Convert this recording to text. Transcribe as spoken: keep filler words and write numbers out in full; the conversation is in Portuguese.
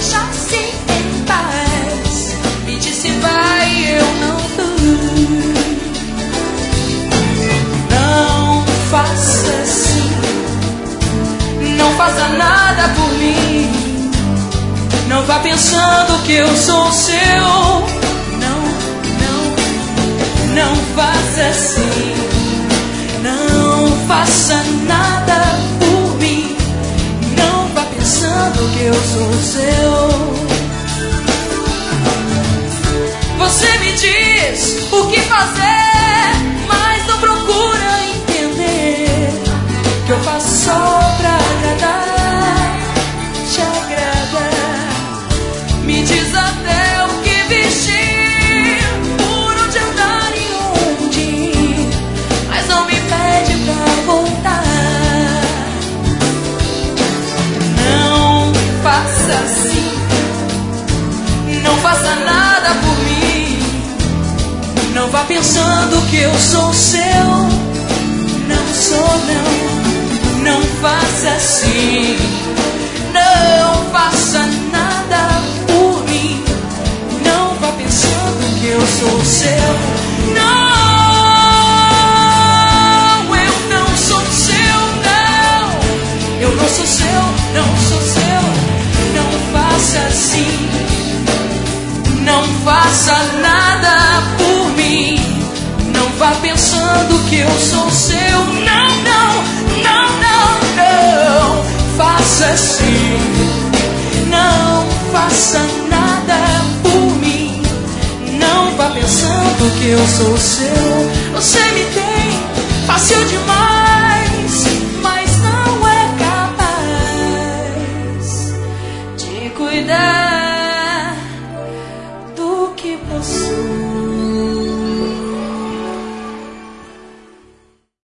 deixasse em paz. Me disse vai, eu não fui. Não faça assim, não faça nada por mim. Não vá pensando que eu sou seu. Não, não, não faça assim. Não faça nada por mim. Não vá pensando que eu sou seu. Você me diz o que fazer, mas não procura entender que eu faço só pra agradar, te agradar. Me diz até o que vestir, por onde andar e onde ir, mas não me pede pra voltar. Não faça assim, não faça nada por mim. Não vá pensando que eu sou seu. Não sou, não. Não faça assim. Não faça nada por mim. Não vá pensando que eu sou seu. Não, eu não sou seu, não. Eu não sou seu, não sou seu. Não faça assim. Não faça nada por mim. Não vá pensando que eu sou seu. Não, não, não, não, não. Faça assim. Não faça nada por mim. Não vá pensando que eu sou seu. Você me tem fácil demais.